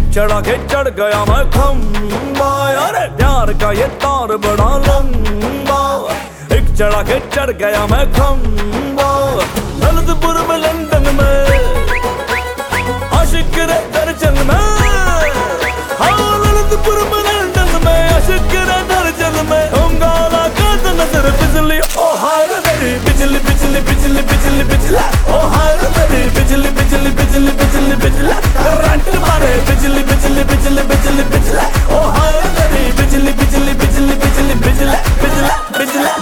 चढ़ा के चढ़ गया मैं खम्बा, अरे प्यार का ये तार बड़ा लंबा। एक चढ़ा के चढ़ गया मैं खम्बा, ललितपुर में लंदन में आशिक रे दर्जन में। हाँ ललितपुर में लंदन में आशिक रे दर्जन में। गाला का नजर बिजली ओ हाय मेरी बिजली बिजली बिजली बिजली बिजला ओ हाय मेरी बिजली बिजली बिजली बिजली बिजला। करंट मारे बिजली बिजली बिजली बिजली बिजला ओ हाय मेरी बिजली बिजली बिजली बिजली बिजला बिजला बिजला।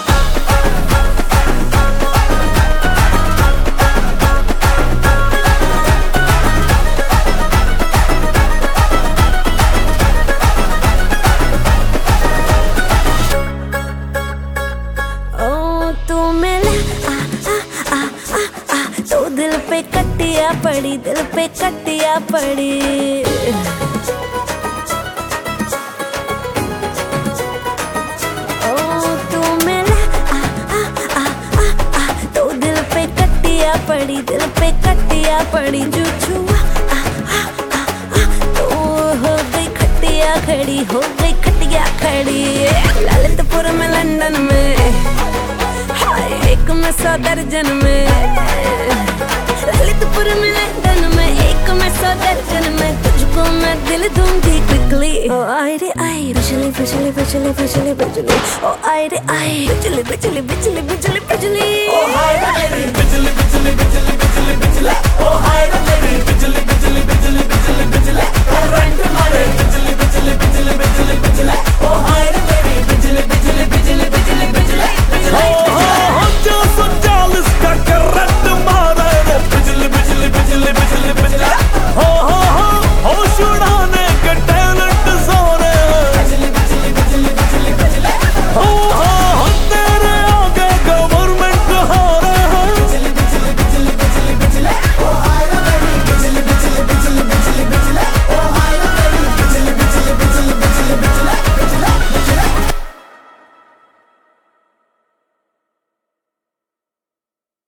तो दिल पे कटिया पड़ी, दिल पे कटिया पड़ी। ओ तू मिला तो दिल पे कटिया पड़ी, दिल पे कटिया पड़ी। जो छुआ तो हो गई खटिया खड़ी, हो गई खटिया खड़ी। ललितपुर में लंदन में हाय एक में 100 दर्जन में। ललितपुर में लंदन में एक में 100 दर्जन में। तुझको मैं दिल दूंगी क्विकली। ओ आई रे आई बिजली बिजली बिजली बिजली बिजली। ओ आई रे आई बिजली बिजली बिजली बिजली बिजली। ओ हाय रे मेरी बिजली बिजली बिजली बिजली बिजला ओ हाय रे मेरी बिजली